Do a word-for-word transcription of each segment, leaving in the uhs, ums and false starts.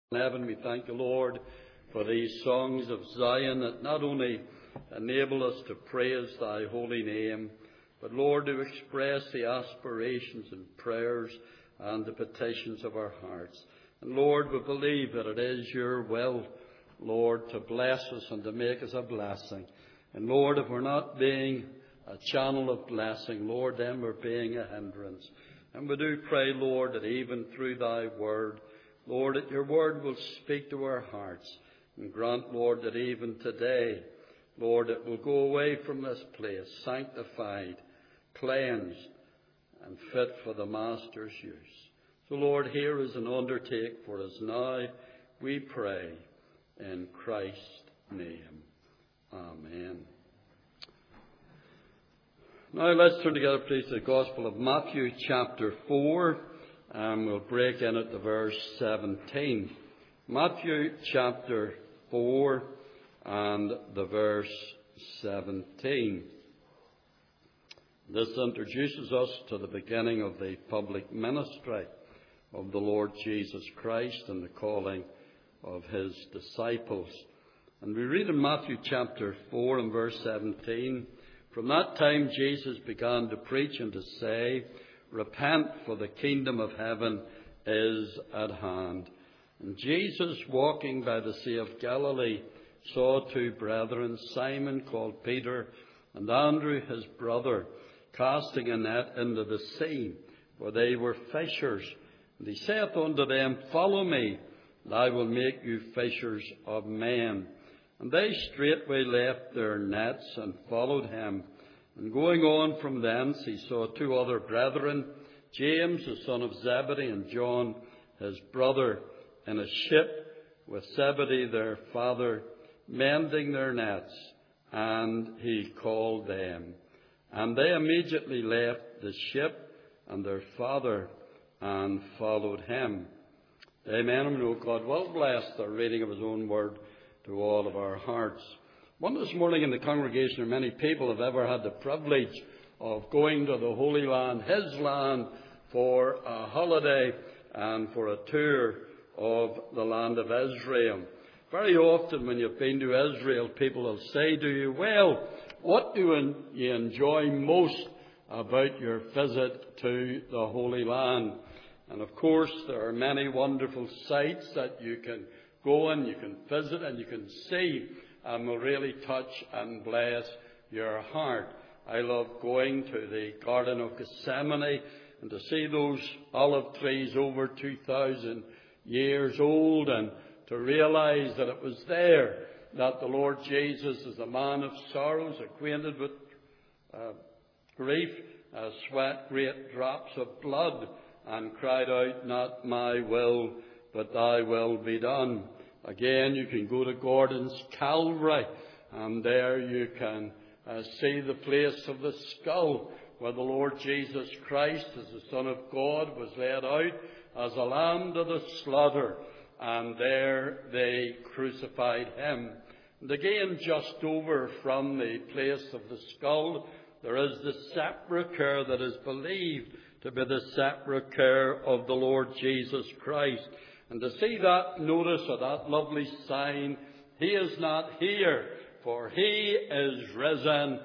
Heaven, we thank the Lord for these songs of Zion that not only enable us to praise thy holy name, but Lord, to express the aspirations and prayers and the petitions of our hearts. And Lord, we believe that it is your will, Lord, to bless us and to make us a blessing. And Lord, if we're not being a channel of blessing, Lord, then we're being a hindrance. And we do pray, Lord, that even through thy word, Lord, that your word will speak to our hearts. And grant, Lord, that even today, Lord, it will go away from this place sanctified, cleansed, and fit for the Master's use. So, Lord, here is an undertake for us now, we pray, in Christ's name. Amen. Now let's turn together, please, to the Gospel of Matthew, chapter four. And we'll break in at the verse seventeen. Matthew chapter four and the verse seventeen. This introduces us to the beginning of the public ministry of the Lord Jesus Christ and the calling of his disciples. And we read in Matthew chapter four and verse seventeen, "From that time Jesus began to preach and to say, 'Repent, for the kingdom of heaven is at hand.' And Jesus, walking by the Sea of Galilee, saw two brethren, Simon called Peter, and Andrew his brother, casting a net into the sea, for they were fishers. And he saith unto them, 'Follow me, and I will make you fishers of men.' And they straightway left their nets and followed him. And going on from thence, he saw two other brethren, James the son of Zebedee, and John his brother, in a ship with Zebedee their father, mending their nets. And he called them. And they immediately left the ship and their father, and followed him." Amen. And we know God will bless the reading of his own word to all of our hearts. One this morning in the congregation, or many people have ever had the privilege of going to the Holy Land, his land, for a holiday and for a tour of the land of Israel. Very often when you've been to Israel, people will say to you, "Well, what do you enjoy most about your visit to the Holy Land?" And of course, there are many wonderful sights that you can go and you can visit and you can see, and will really touch and bless your heart. I love going to the Garden of Gethsemane and to see those olive trees over two thousand years old, and to realize that it was there that the Lord Jesus, as a man of sorrows, acquainted with uh, grief, uh, sweat great drops of blood, and cried out, "Not my will, but thy will be done." Again, you can go to Gordon's Calvary, and there you can uh, see the place of the skull where the Lord Jesus Christ, as the Son of God, was led out as a lamb to the slaughter, and there they crucified him. And again, just over from the place of the skull, there is the sepulchre that is believed to be the sepulchre of the Lord Jesus Christ. And to see that notice of that lovely sign, "He is not here, for he is risen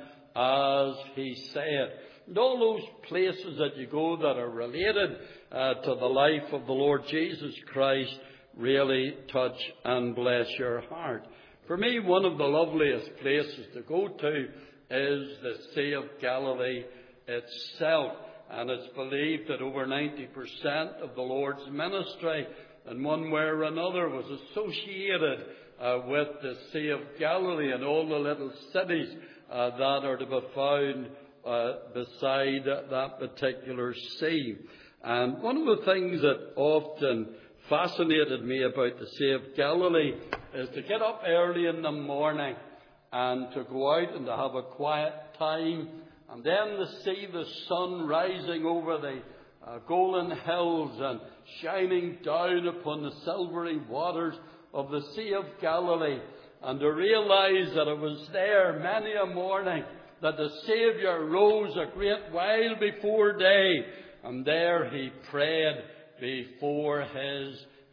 as he said." And all those places that you go that are related uh, to the life of the Lord Jesus Christ really touch and bless your heart. For me, one of the loveliest places to go to is the Sea of Galilee itself. And it's believed that over ninety percent of the Lord's ministry, in one way or another, was associated uh, with the Sea of Galilee and all the little cities uh, that are to be found uh, beside that particular sea. And one of the things that often fascinated me about the Sea of Galilee is to get up early in the morning and to go out and to have a quiet time, and then to see the sun rising over the Uh, golden hills and shining down upon the silvery waters of the Sea of Galilee, and to realize that it was there many a morning that the Saviour rose a great while before day, and there he prayed before his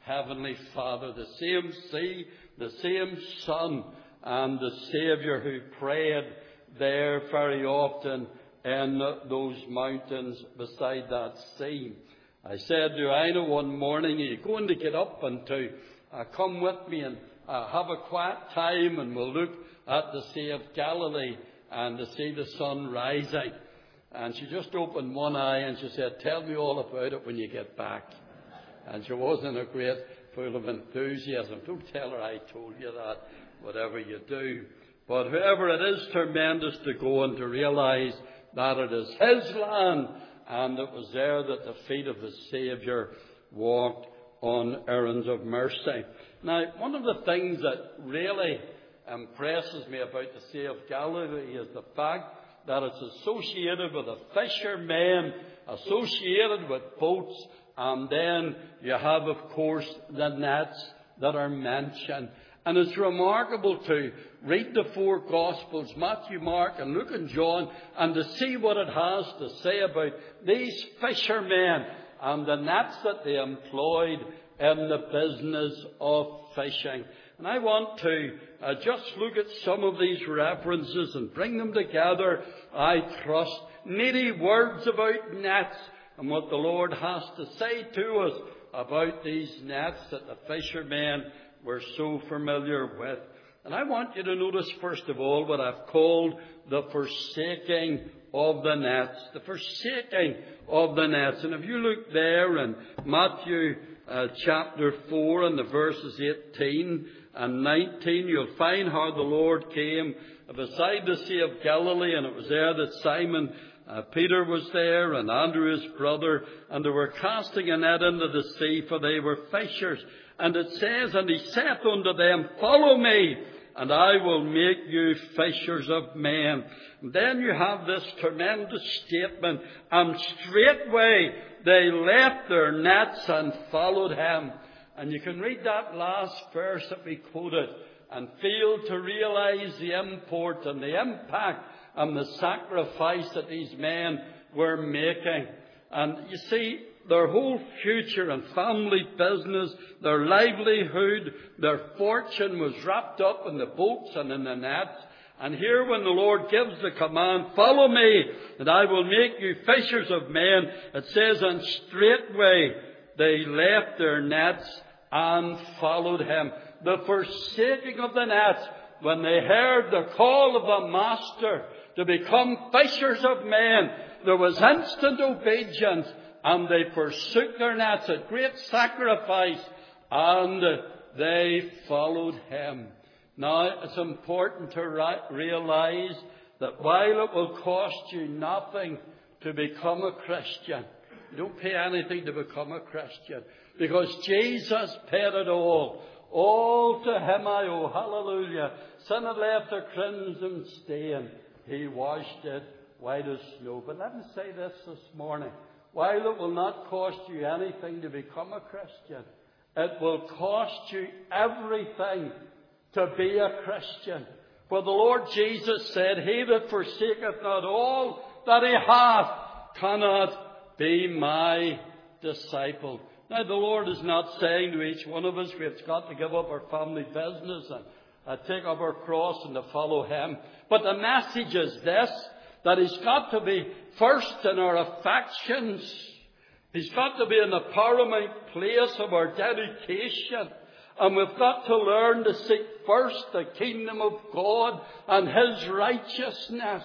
Heavenly Father, the same sea, the same Son, and the Saviour who prayed there very often in those mountains beside that sea. I said to Ina one morning, are you going to get up and to uh, come with me and uh, have a quiet time, and we'll look at the Sea of Galilee and to see the sun rising? And she just opened one eye and she said, tell me all about it when you get back. And she wasn't a great full of enthusiasm. Don't tell her I told you that, whatever you do. But however, it is tremendous to go and to realise that it is His land, and it was there that the feet of the Saviour walked on errands of mercy. Now, one of the things that really impresses me about the Sea of Galilee is the fact that it's associated with the fishermen, associated with boats, and then you have, of course, the nets that are mentioned. And it's remarkable to read the four Gospels, Matthew, Mark, and Luke and John, and to see what it has to say about these fishermen and the nets that they employed in the business of fishing. And I want to uh, just look at some of these references and bring them together, I trust. Needy words about nets and what the Lord has to say to us about these nets that the fishermen were so familiar with. And I want you to notice, first of all, what I've called the forsaking of the nets. The forsaking of the nets. And if you look there in Matthew uh, chapter four and the verses eighteen and nineteen, you'll find how the Lord came beside the Sea of Galilee, and it was there that Simon uh, Peter was there, and Andrew his brother, and they were casting a net into the sea, for they were fishers. And it says, and he saith unto them, follow me, and I will make you fishers of men. And then you have this tremendous statement, and straightway they left their nets and followed him. And you can read that last verse that we quoted and fail to realize the import and the impact and the sacrifice that these men were making. And you see, their whole future and family business, their livelihood, their fortune was wrapped up in the boats and in the nets. And here when the Lord gives the command, follow me, and I will make you fishers of men, it says, and straightway they left their nets and followed him. The forsaking of the nets, when they heard the call of the Master to become fishers of men, there was instant obedience, and they forsook their nets at great sacrifice, and they followed him. Now, it's important to realize that while it will cost you nothing to become a Christian, you don't pay anything to become a Christian, because Jesus paid it all. All to him I owe. Hallelujah. Sin had left a crimson stain. He washed it white as snow. But let me say this this morning. While it will not cost you anything to become a Christian, it will cost you everything to be a Christian. For the Lord Jesus said, he that forsaketh not all that he hath cannot be my disciple. Now, the Lord is not saying to each one of us we've got to give up our family business and uh, take up our cross and to follow him. But the message is this, that he's got to be first in our affections. He's got to be in the paramount place of our dedication. And we've got to learn to seek first the kingdom of God and his righteousness,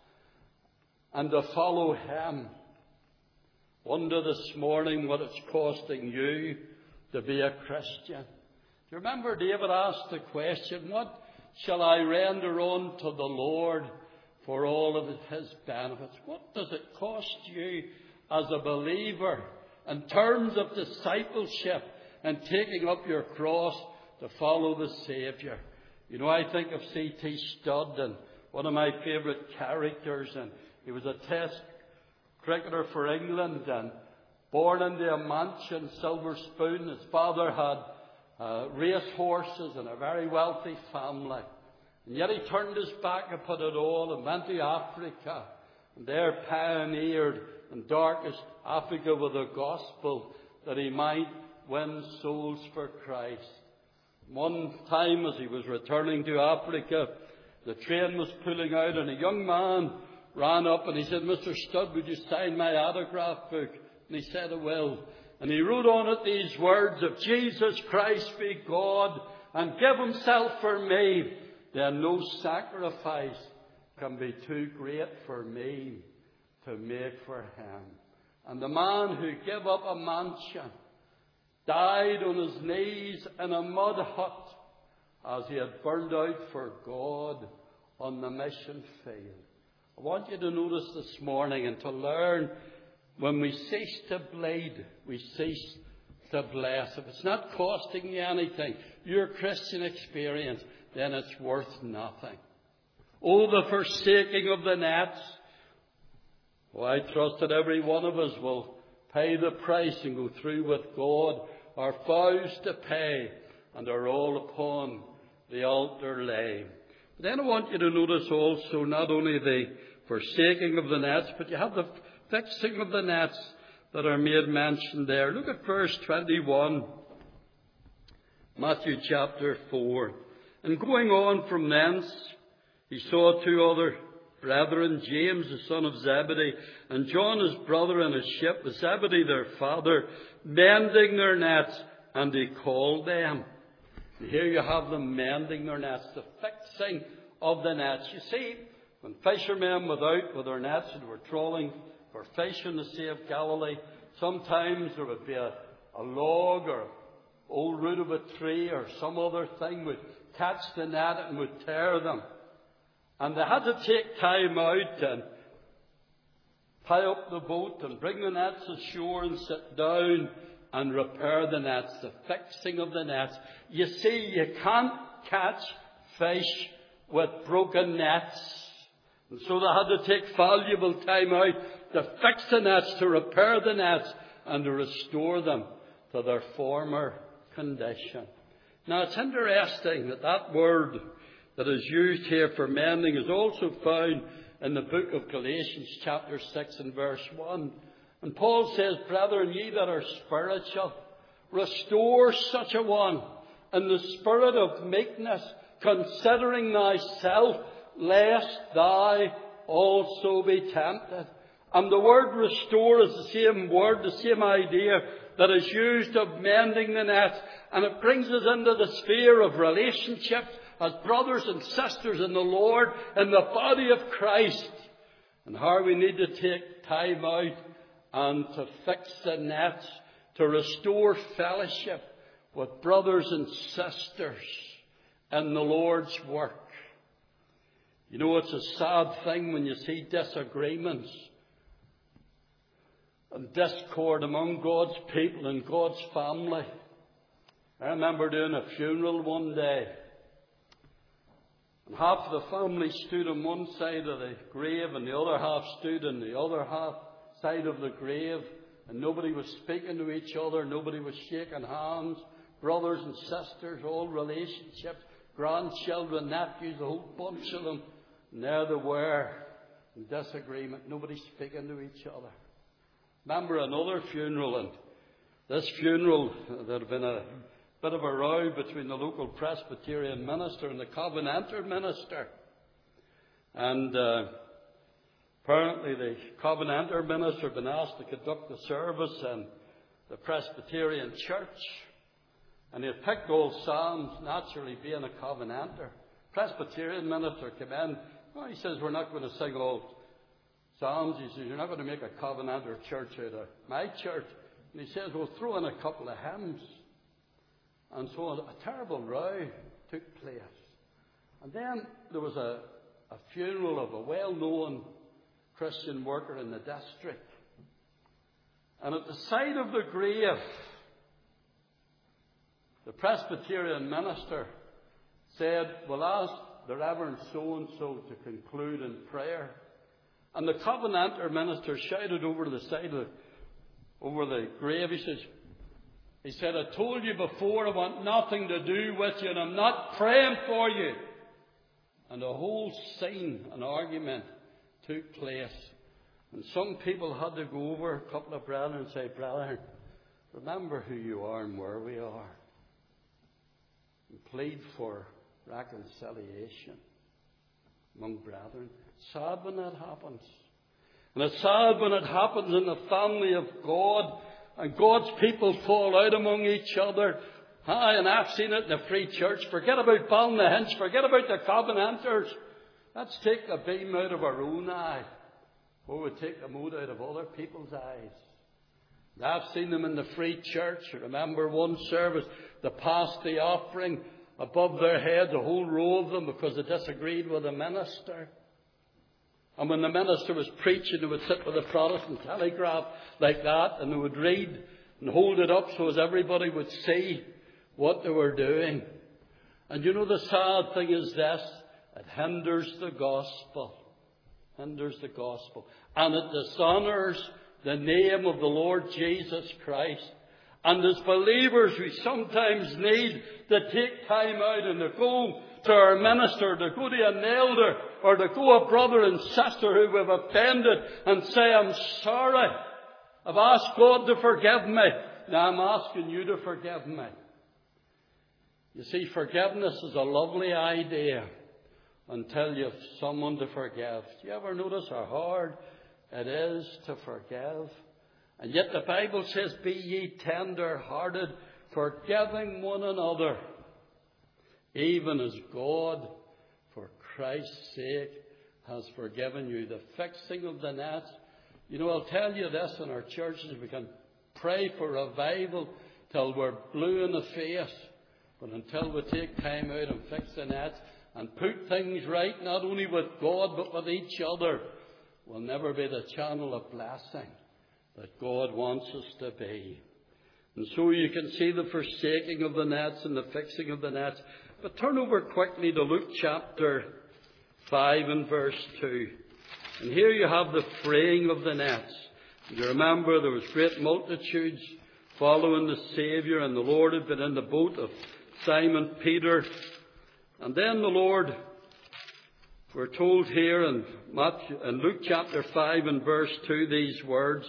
and to follow him. Wonder this morning what it's costing you to be a Christian. Do you remember David asked the question, what shall I render unto the Lord for all of his benefits? What does it cost you as a believer in terms of discipleship and taking up your cross to follow the Saviour? You know, I think of C T Studd, and one of my favourite characters, and he was a Test cricketer for England and born into a mansion, silver spoon. His father had uh, race horses and a very wealthy family. And yet he turned his back upon it all and went to Africa, and there pioneered in darkest Africa with the gospel, that he might win souls for Christ. One time as he was returning to Africa, the train was pulling out and a young man ran up and he said, "Mister Studd, would you sign my autograph book?" And he said, "I will." And he wrote on it these words, "If Jesus Christ be God and give himself for me, then no sacrifice can be too great for me to make for him." And the man who gave up a mansion died on his knees in a mud hut as he had burned out for God on the mission field. I want you to notice this morning and to learn, when we cease to bleed, we cease to bless. If it's not costing you anything, your Christian experience, then it's worth nothing. Oh, the forsaking of the nets. Oh, I trust that every one of us will pay the price and go through with God our vows to pay, and are all upon the altar laid. But then I want you to notice also not only the forsaking of the nets, but you have the fixing of the nets that are made mention there. Look at verse twenty-one, Matthew chapter four. "And going on from thence, he saw two other brethren, James the son of Zebedee, and John his brother, in a ship with Zebedee their father, mending their nets, and he called them." And here you have them mending their nets, the fixing of the nets. You see, when fishermen were out with their nets and were trawling for fish in the Sea of Galilee, sometimes there would be a, a log or old root of a tree or some other thing would catch the net and would tear them. And they had to take time out and tie up the boat and bring the nets ashore and sit down and repair the nets, the fixing of the nets. You see, you can't catch fish with broken nets. And so they had to take valuable time out to fix the nets, to repair the nets, and to restore them to their former condition. Now, it's interesting that that word that is used here for mending is also found in the book of Galatians chapter six and verse one. And Paul says, "Brethren, ye that are spiritual, restore such a one in the spirit of meekness, considering thyself, lest thou also be tempted." And the word restore is the same word, the same idea that is used of mending the nets. And it brings us into the sphere of relationships as brothers and sisters in the Lord, in the body of Christ, and how we need to take time out and to fix the nets, to restore fellowship with brothers and sisters in the Lord's work. You know, it's a sad thing when you see disagreements and discord among God's people and God's family. I remember doing a funeral one day, and half of the family stood on one side of the grave and the other half stood on the other half side of the grave. And nobody was speaking to each other. Nobody was shaking hands. Brothers and sisters, all relationships, grandchildren, nephews, a whole bunch of them. And there they were in disagreement. Nobody speaking to each other. Remember another funeral, and this funeral, there had been a bit of a row between the local Presbyterian minister and the Covenanter minister. And uh, apparently the Covenanter minister had been asked to conduct the service in the Presbyterian church. And he had picked old Psalms, naturally being a Covenanter. Presbyterian minister came in. Well, he says, "We're not going to sing old Psalms." He says, "You're not going to make a Covenanter church out of my church." And he says, "We'll throw in a couple of hymns." And so a terrible row took place. And then there was a, a funeral of a well-known Christian worker in the district. And at the side of the grave, the Presbyterian minister said, "We'll ask the Reverend so-and-so to conclude in prayer." And the Covenanter minister shouted over the side of the, over the grave, he says, He said, "I told you before, I want nothing to do with you, and I'm not praying for you." And a whole scene, an argument, took place. And some people had to go over, a couple of brethren, and say, "Brother, remember who you are and where we are. And plead for reconciliation among brethren. It's sad when that happens. And it's sad when it happens in the family of God and God's people fall out among each other. Aye, and I've seen it in the Free Church. Forget about Ballynahinch. Forget about the Covenanters. Let's take the beam out of our own eye. Or we take the mote out of other people's eyes. And I've seen them in the Free Church. I remember one service, they passed the offering above their heads, a whole row of them, because they disagreed with the minister. And when the minister was preaching, they would sit with a Protestant telegraph like that, and they would read and hold it up so as everybody would see what they were doing. And you know, the sad thing is this: it hinders the gospel. Hinders the gospel. And it dishonours the name of the Lord Jesus Christ. And as believers, we sometimes need to take time out and to go to our minister, to go to an elder, or to go a brother and sister who we've offended and say, I'm sorry. I've asked God to forgive me. Now I'm asking you to forgive me. You see, forgiveness is a lovely idea until you have someone to forgive. Do you ever notice how hard it is to forgive? And yet the Bible says, be ye tender-hearted, forgiving one another, even as God, for Christ's sake, has forgiven you. The fixing of the nets. You know, I'll tell you this in our churches, we can pray for revival till we're blue in the face. But until we take time out and fix the nets and put things right, not only with God but with each other, we'll never be the channel of blessing that God wants us to be. And so you can see the forsaking of the nets and the fixing of the nets. But turn over quickly to Luke chapter five and verse two. And here you have the fraying of the nets. You remember there was great multitudes following the Saviour, and the Lord had been in the boat of Simon Peter. And then the Lord, we're told here in, Matthew, in Luke chapter five and verse two, these words,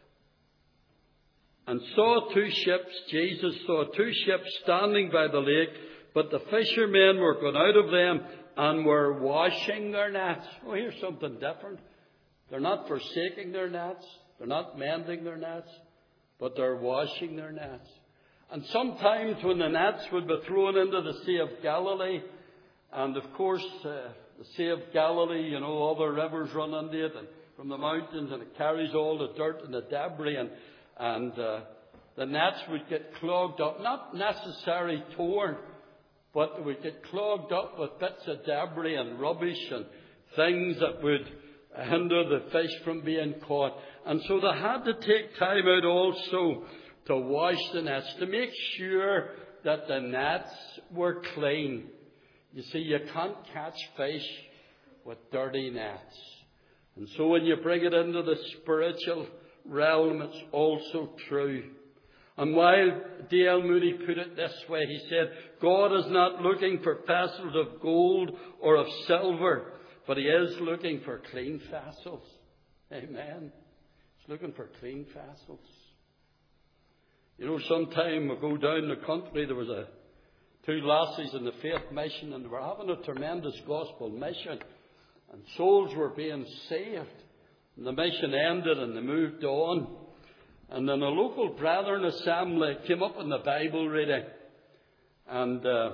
and saw two ships, Jesus saw two ships standing by the lake, but the fishermen were gone out of them and were washing their nets. Oh, here's something different. They're not forsaking their nets. They're not mending their nets, but they're washing their nets. And sometimes when the nets would be thrown into the Sea of Galilee, and of course uh, the Sea of Galilee, you know, all the rivers run into it, and from the mountains, and it carries all the dirt and the debris, and And uh, the nets would get clogged up, not necessarily torn, but they would get clogged up with bits of debris and rubbish and things that would hinder the fish from being caught. And so they had to take time out also to wash the nets, to make sure that the nets were clean. You see, you can't catch fish with dirty nets. And so when you bring it into the spiritual realm, it's also true. And while D L Moody put it this way, he said, God is not looking for vessels of gold or of silver, but he is looking for clean vessels. Amen. He's looking for clean vessels. You know, some time ago down the country, there was a two lassies in the Faith Mission, and they were having a tremendous gospel mission, and souls were being saved. And the mission ended and they moved on. And then a local Brethren assembly came up in the Bible reading. And uh,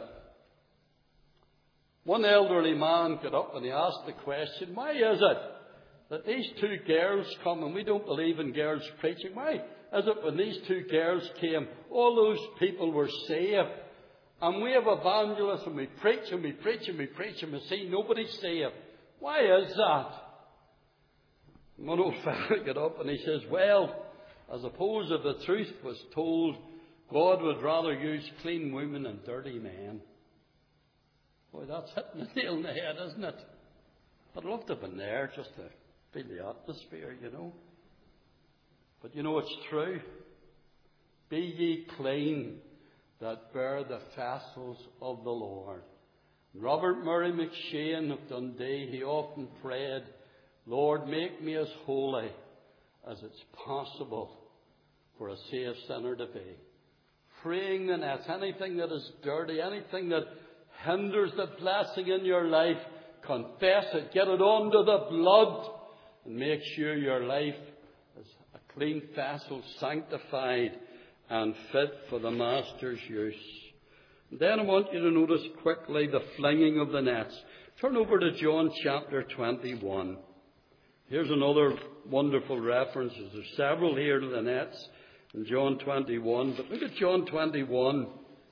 one elderly man got up and he asked the question, why is it that these two girls come, and we don't believe in girls preaching, why is it when these two girls came, all those people were saved? And we have evangelists and we preach and we preach and we preach and we see nobody saved. Why is that? One old fellow got up and he says, well, I suppose if the truth was told, God would rather use clean women than dirty men. Boy, that's hitting the nail in the head, isn't it? I'd love to have been there just to feel the atmosphere, you know. But you know, it's true. Be ye clean that bear the vessels of the Lord. Robert Murray McShane of Dundee, he often prayed, Lord, make me as holy as it's possible for a saved sinner to be. Freeing the nets, anything that is dirty, anything that hinders the blessing in your life, confess it, get it under the blood, and make sure your life is a clean vessel, sanctified and fit for the Master's use. And then I want you to notice quickly the flinging of the nets. Turn over to John chapter twenty-one. Here's another wonderful reference. There's several here to the nets in John twenty-one. But look at John twenty-one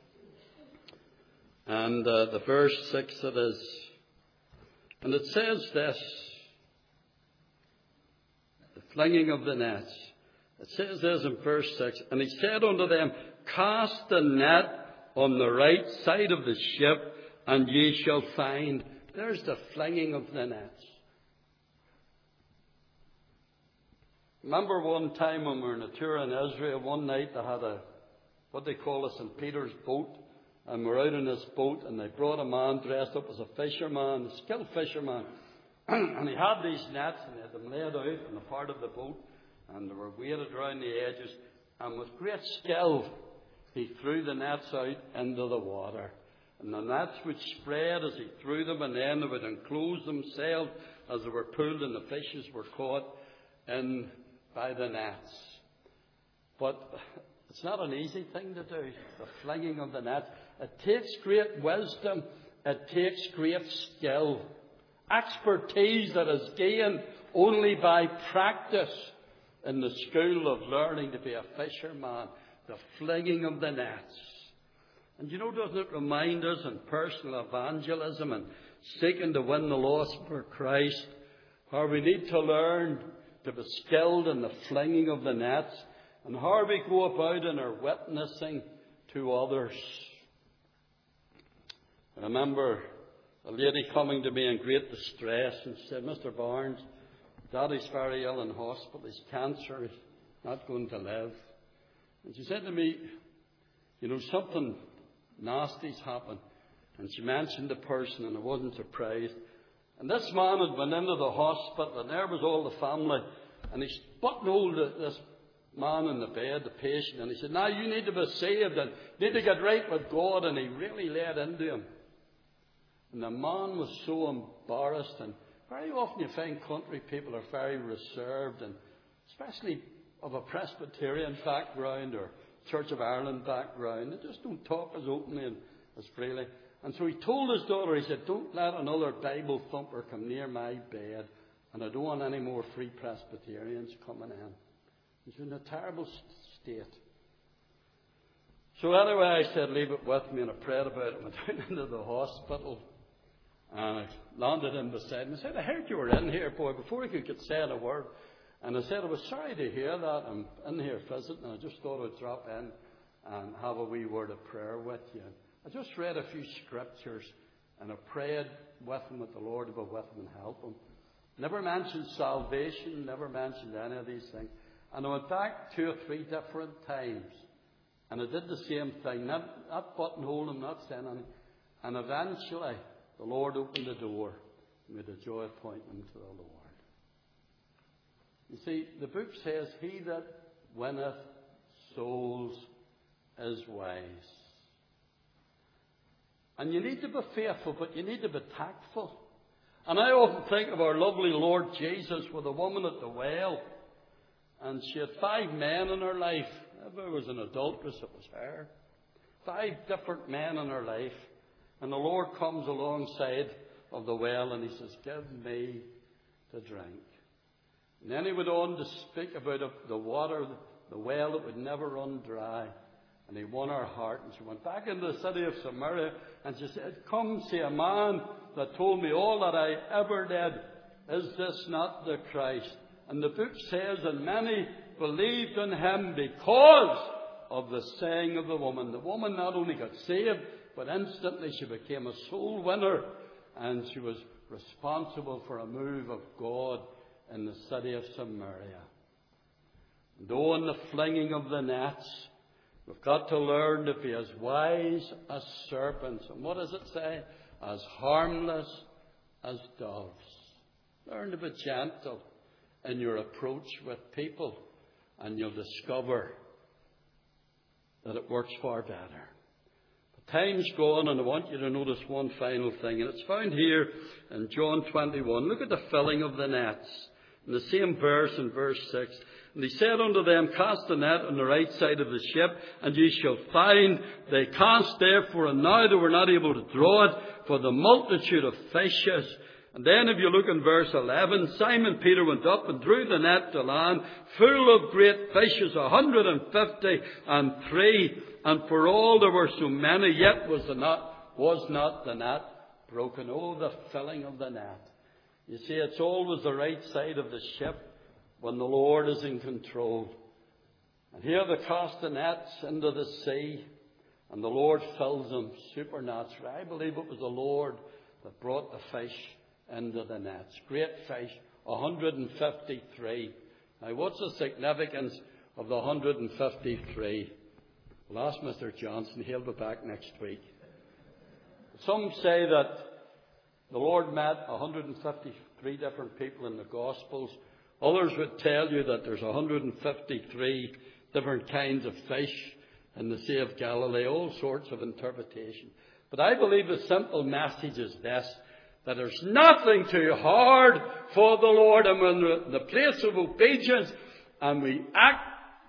and uh, the verse six it is. And it says this, the flinging of the nets. It says this in verse six, and he said unto them, cast the net on the right side of the ship, and ye shall find. There's the flinging of the nets. Remember one time when we were on a tour in Israel, one night they had a, what they call a Saint Peter's boat, and we're out in this boat, and they brought a man dressed up as a fisherman, a skilled fisherman, and he had these nets, and they had them laid out in the part of the boat, and they were weighted around the edges, and with great skill, he threw the nets out into the water. And the nets would spread as he threw them, and then they would enclose themselves as they were pulled, and the fishes were caught in by the nets. But it's not an easy thing to do, the flinging of the nets. It takes great wisdom. It takes great skill. Expertise that is gained only by practice in the school of learning to be a fisherman. The flinging of the nets. And you know, doesn't it remind us in personal evangelism and seeking to win the lost for Christ, how we need to learn to be skilled in the flinging of the nets, and how we go about in our witnessing to others. I remember a lady coming to me in great distress and said, Mister Barnes, Daddy's very ill in hospital. He's cancer. He's not going to live. And she said to me, you know, something nasty's happened. And she mentioned the person, and I wasn't surprised. And this man had been into the hospital, and there was all the family. And he's buttonholed this man in the bed, the patient, and he said, now you need to be saved and need to get right with God. And he really laid into him. And the man was so embarrassed. And very often you find country people are very reserved, and especially of a Presbyterian background or Church of Ireland background. They just don't talk as openly and as freely. And so he told his daughter, he said, don't let another Bible thumper come near my bed, and I don't want any more free Presbyterians coming in. He's in a terrible state. So anyway, I said, leave it with me, and I prayed about it. I went down into the hospital, and I landed in beside him. I said, I heard you were in here, boy, before he could get said a word. And I said, I was sorry to hear that. I'm in here visiting, and I just thought I'd drop in and have a wee word of prayer with you. I just read a few scriptures, and I prayed with him that the Lord would be with him and help him. Never mentioned salvation, never mentioned any of these things. And I went back two or three different times, and I did the same thing, not, not buttonhole him, not saying anything. And eventually, the Lord opened the door and made a joy appointment to the Lord. You see, the book says, he that winneth souls is wise. And you need to be faithful, but you need to be tactful. And I often think of our lovely Lord Jesus with a woman at the well. And she had five men in her life. If it was an adulteress, it was her. Five different men in her life. And the Lord comes alongside of the well and he says, give me to drink. And then he went on to speak about the water, the well that would never run dry. And he won her heart. And she went back into the city of Samaria and she said, come see a man that told me all that I ever did. Is this not the Christ? And the book says, and many believed in him because of the saying of the woman. The woman not only got saved, but instantly she became a soul winner. And she was responsible for a move of God in the city of Samaria. And though in the flinging of the nets, we've got to learn to be as wise as serpents. And what does it say? As harmless as doves. Learn to be gentle in your approach with people, and you'll discover that it works far better. But time's gone, and I want you to notice one final thing, and it's found here in John twenty-one. Look at the filling of the nets. In the same verse, in verse six, and he said unto them, cast the net on the right side of the ship, and ye shall find. They cast therefore, and now they were not able to draw it for the multitude of fishes. And then if you look in verse eleven, Simon Peter went up and drew the net to land, full of great fishes, a hundred and fifty and three. And for all there were so many, yet was the net, was not the net broken. Oh, the filling of the net. You see, it's always the right side of the ship when the Lord is in control. And here they cast the nets into the sea, and the Lord fills them supernaturally. I believe it was the Lord that brought the fish into the nets. Great fish, one hundred and fifty-three. Now, what's the significance of the one hundred and fifty-three? Well, ask Mister Johnson. He'll be back next week. Some say that the Lord met one hundred and fifty-three different people in the Gospels. Others would tell you that there's one hundred and fifty-three different kinds of fish in the Sea of Galilee, all sorts of interpretation. But I believe the simple message is this, that there's nothing too hard for the Lord. And when we're in the place of obedience and we act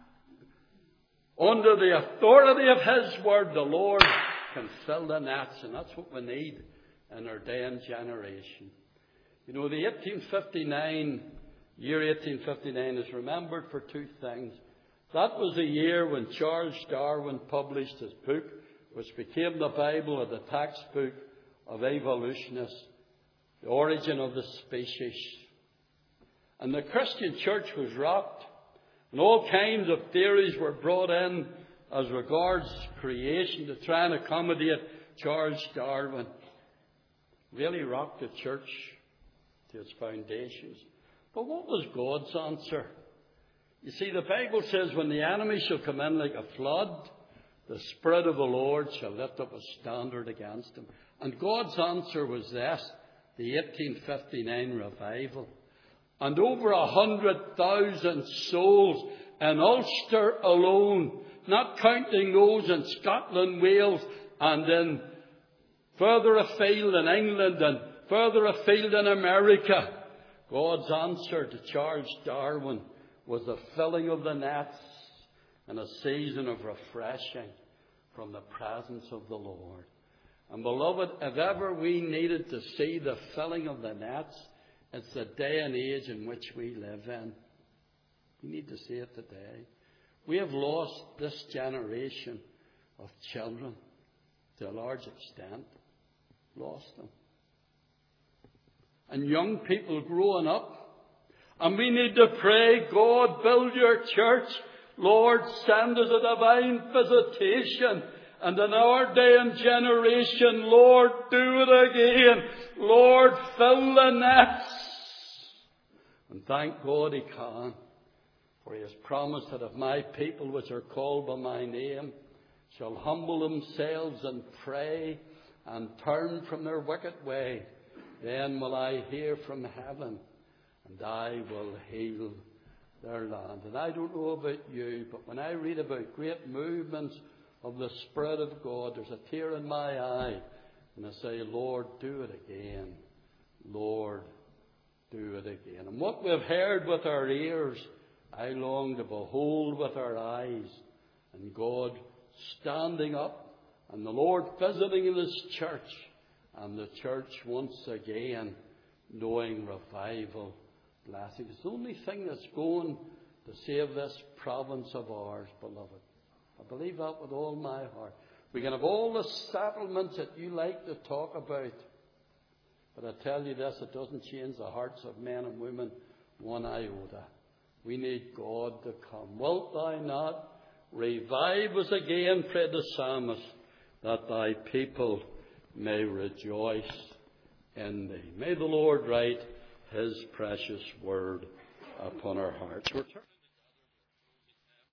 under the authority of His Word, the Lord can fill the nets. And that's what we need in our day and generation. You know, the eighteen fifty-nine, year eighteen fifty-nine is remembered for two things. That was the year when Charles Darwin published his book, which became the Bible or the textbook of evolutionists, The Origin of the Species. And the Christian church was rocked, and all kinds of theories were brought in as regards creation to try and accommodate Charles Darwin. Really rocked the church to its foundations. But what was God's answer? You see, the Bible says, when the enemy shall come in like a flood, the Spirit of the Lord shall lift up a standard against him. And God's answer was this, the eighteen fifty-nine revival. And over a hundred thousand souls in Ulster alone, not counting those in Scotland, Wales, and in further afield in England and further afield in America. God's answer to Charles Darwin was the filling of the nets and a season of refreshing from the presence of the Lord. And beloved, if ever we needed to see the filling of the nets, it's the day and age in which we live in. We need to see it today. We have lost this generation of children to a large extent. Lost them. And young people growing up. And we need to pray, God, build your church. Lord, send us a divine visitation. And in our day and generation, Lord, do it again. Lord, fill the nets. And thank God He can. For He has promised that if my people which are called by my name shall humble themselves and pray and turn from their wicked way, then will I hear from heaven, and I will heal their land. And I don't know about you, but when I read about great movements of the Spirit of God, there's a tear in my eye, and I say, Lord, do it again. Lord, do it again. And what we've heard with our ears, I long to behold with our eyes, and God standing up, and the Lord visiting in His church, and the church once again knowing revival blessing. It's the only thing that's going to save this province of ours, beloved. I believe that with all my heart. We can have all the settlements that you like to talk about, but I tell you this, it doesn't change the hearts of men and women one iota. We need God to come. Wilt thou not revive us again, prayed the psalmist, that thy people may rejoice in thee. May the Lord write His precious word upon our hearts.